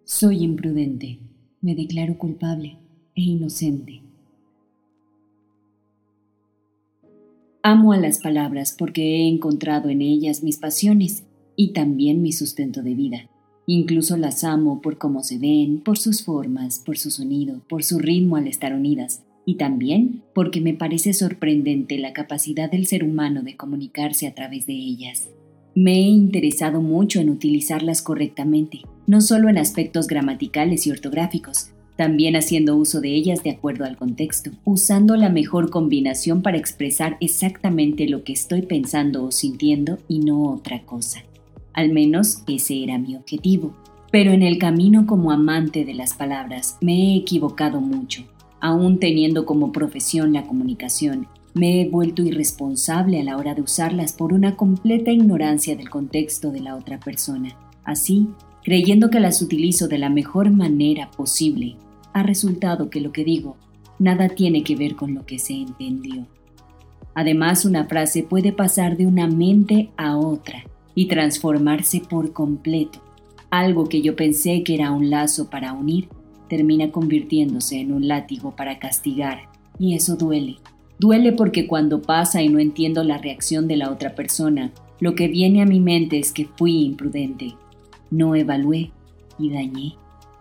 Soy imprudente, me declaro culpable e inocente. Amo a las palabras porque he encontrado en ellas mis pasiones y también mi sustento de vida. Incluso las amo por cómo se ven, por sus formas, por su sonido, por su ritmo al estar unidas, y también porque me parece sorprendente la capacidad del ser humano de comunicarse a través de ellas. Me he interesado mucho en utilizarlas correctamente, no solo en aspectos gramaticales y ortográficos, también haciendo uso de ellas de acuerdo al contexto, usando la mejor combinación para expresar exactamente lo que estoy pensando o sintiendo y no otra cosa. Al menos ese era mi objetivo. Pero en el camino como amante de las palabras me he equivocado mucho. Aún teniendo como profesión la comunicación, me he vuelto irresponsable a la hora de usarlas por una completa ignorancia del contexto de la otra persona. Así, creyendo que las utilizo de la mejor manera posible, ha resultado que lo que digo nada tiene que ver con lo que se entendió. Además, una frase puede pasar de una mente a otra y transformarse por completo. Algo que yo pensé que era un lazo para unir, termina convirtiéndose en un látigo para castigar, y eso duele. Duele porque cuando pasa y no entiendo la reacción de la otra persona, lo que viene a mi mente es que fui imprudente. No evalué y dañé.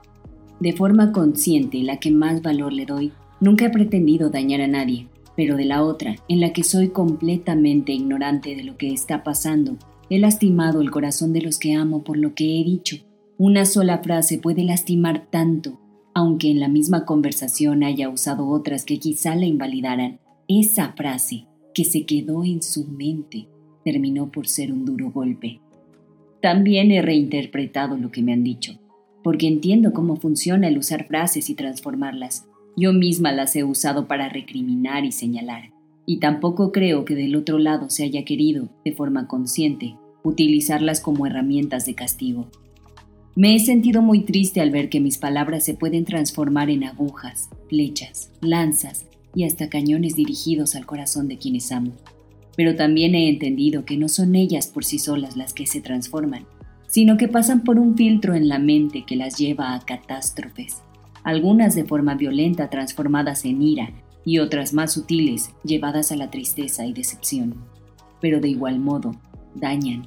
De forma consciente, la que más valor le doy, nunca he pretendido dañar a nadie, pero de la otra, en la que soy completamente ignorante de lo que está pasando, he lastimado el corazón de los que amo por lo que he dicho. Una sola frase puede lastimar tanto, aunque en la misma conversación haya usado otras que quizá la invalidaran. Esa frase, que se quedó en su mente, terminó por ser un duro golpe. También he reinterpretado lo que me han dicho, porque entiendo cómo funciona el usar frases y transformarlas. Yo misma las he usado para recriminar y señalar, y tampoco creo que del otro lado se haya querido, de forma consciente, utilizarlas como herramientas de castigo. Me he sentido muy triste al ver que mis palabras se pueden transformar en agujas, flechas, lanzas y hasta cañones dirigidos al corazón de quienes amo. Pero también he entendido que no son ellas por sí solas las que se transforman, sino que pasan por un filtro en la mente que las lleva a catástrofes, algunas de forma violenta transformadas en ira y otras más sutiles llevadas a la tristeza y decepción. Pero de igual modo, dañan.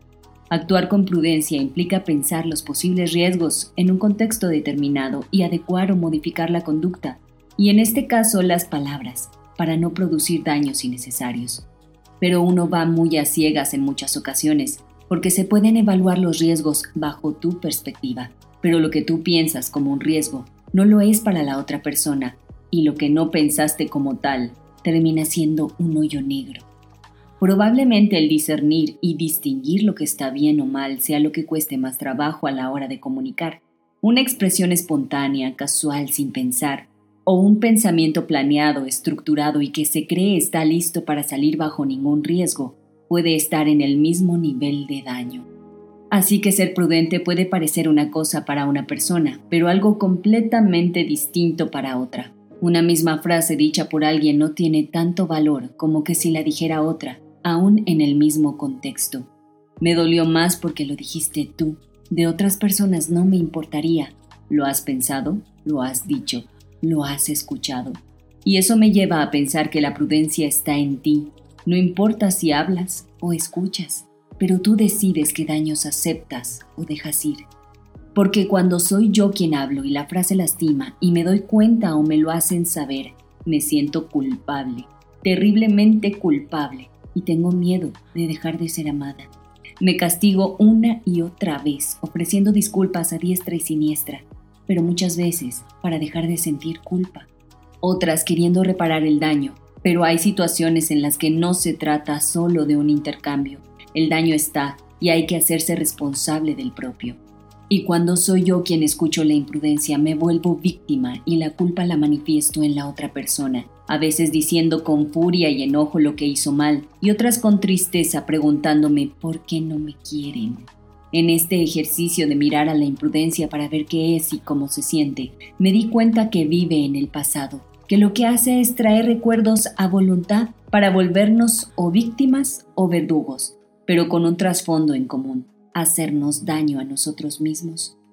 Actuar con prudencia implica pensar los posibles riesgos en un contexto determinado y adecuar o modificar la conducta, y en este caso las palabras, para no producir daños innecesarios. Pero uno va muy a ciegas en muchas ocasiones, porque se pueden evaluar los riesgos bajo tu perspectiva, pero lo que tú piensas como un riesgo no lo es para la otra persona, y lo que no pensaste como tal termina siendo un hoyo negro. Probablemente el discernir y distinguir lo que está bien o mal sea lo que cueste más trabajo a la hora de comunicar. Una expresión espontánea, casual, sin pensar, o un pensamiento planeado, estructurado y que se cree está listo para salir bajo ningún riesgo, puede estar en el mismo nivel de daño. Así que ser prudente puede parecer una cosa para una persona, pero algo completamente distinto para otra. Una misma frase dicha por alguien no tiene tanto valor como que si la dijera otra, aún en el mismo contexto. Me dolió más porque lo dijiste tú. De otras personas no me importaría. ¿Lo has pensado? ¿Lo has dicho? ¿Lo has escuchado? Y eso me lleva a pensar que la prudencia está en ti. No importa si hablas o escuchas, pero tú decides qué daños aceptas o dejas ir. Porque cuando soy yo quien hablo y la frase lastima y me doy cuenta o me lo hacen saber, me siento culpable, terriblemente culpable. Y tengo miedo de dejar de ser amada. Me castigo una y otra vez, ofreciendo disculpas a diestra y siniestra, pero muchas veces para dejar de sentir culpa. Otras queriendo reparar el daño, pero hay situaciones en las que no se trata solo de un intercambio. El daño está y hay que hacerse responsable del propio. Y cuando soy yo quien escucho la imprudencia, me vuelvo víctima y la culpa la manifiesto en la otra persona, a veces diciendo con furia y enojo lo que hizo mal, y otras con tristeza preguntándome ¿por qué no me quieren? En este ejercicio de mirar a la imprudencia para ver qué es y cómo se siente, me di cuenta que vive en el pasado, que lo que hace es traer recuerdos a voluntad para volvernos o víctimas o verdugos, pero con un trasfondo en común: hacernos daño a nosotros mismos.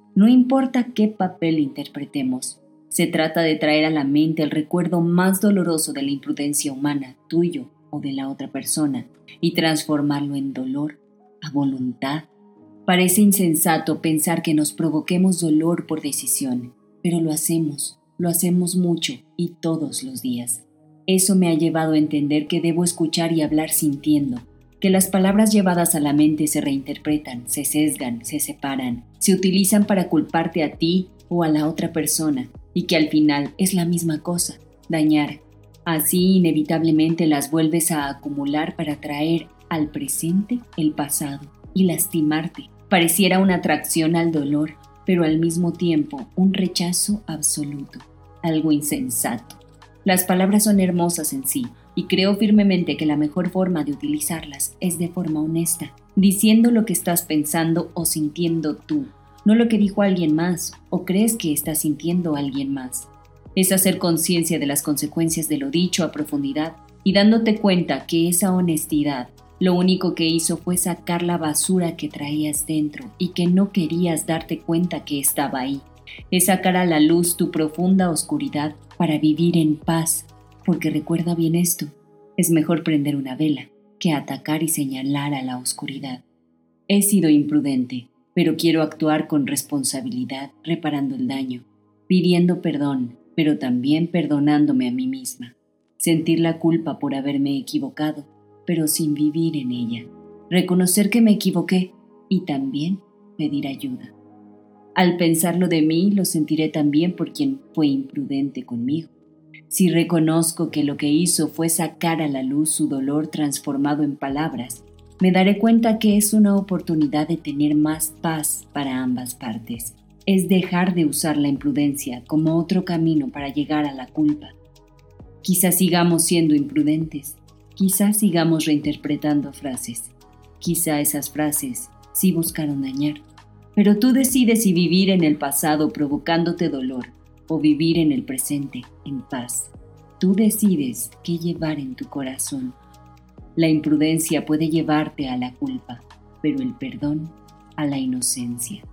No importa qué papel interpretemos, se trata de traer a la mente el recuerdo más doloroso de la imprudencia humana, tuyo o de la otra persona, y transformarlo en dolor a voluntad. Parece insensato pensar que nos provoquemos dolor por decisión, pero lo hacemos mucho y todos los días. Eso me ha llevado a entender que debo escuchar y hablar sintiendo, que las palabras llevadas a la mente se reinterpretan, se sesgan, se separan, se utilizan para culparte a ti o a la otra persona, y que al final es la misma cosa, dañar. Así inevitablemente las vuelves a acumular para traer al presente el pasado y lastimarte. Pareciera una atracción al dolor, pero al mismo tiempo un rechazo absoluto, algo insensato. Las palabras son hermosas en sí, y creo firmemente que la mejor forma de utilizarlas es de forma honesta, diciendo lo que estás pensando o sintiendo tú, no lo que dijo alguien más o crees que está sintiendo alguien más. Es hacer conciencia de las consecuencias de lo dicho a profundidad y dándote cuenta que esa honestidad lo único que hizo fue sacar la basura que traías dentro y que no querías darte cuenta que estaba ahí. Es sacar a la luz tu profunda oscuridad para vivir en paz, porque recuerda bien esto, es mejor prender una vela que atacar y señalar a la oscuridad. He sido imprudente, pero quiero actuar con responsabilidad, reparando el daño, pidiendo perdón, pero también perdonándome a mí misma. Sentir la culpa por haberme equivocado, pero sin vivir en ella. Reconocer que me equivoqué y también pedir ayuda. Al pensarlo de mí, lo sentiré también por quien fue imprudente conmigo. Si reconozco que lo que hizo fue sacar a la luz su dolor transformado en palabras, me daré cuenta que es una oportunidad de tener más paz para ambas partes. Es dejar de usar la imprudencia como otro camino para llegar a la culpa. Quizás sigamos siendo imprudentes, quizás sigamos reinterpretando frases, quizá esas frases sí buscaron dañar. Pero tú decides si vivir en el pasado provocándote dolor o vivir en el presente en paz. Tú decides qué llevar en tu corazón. La imprudencia puede llevarte a la culpa, pero el perdón a la inocencia.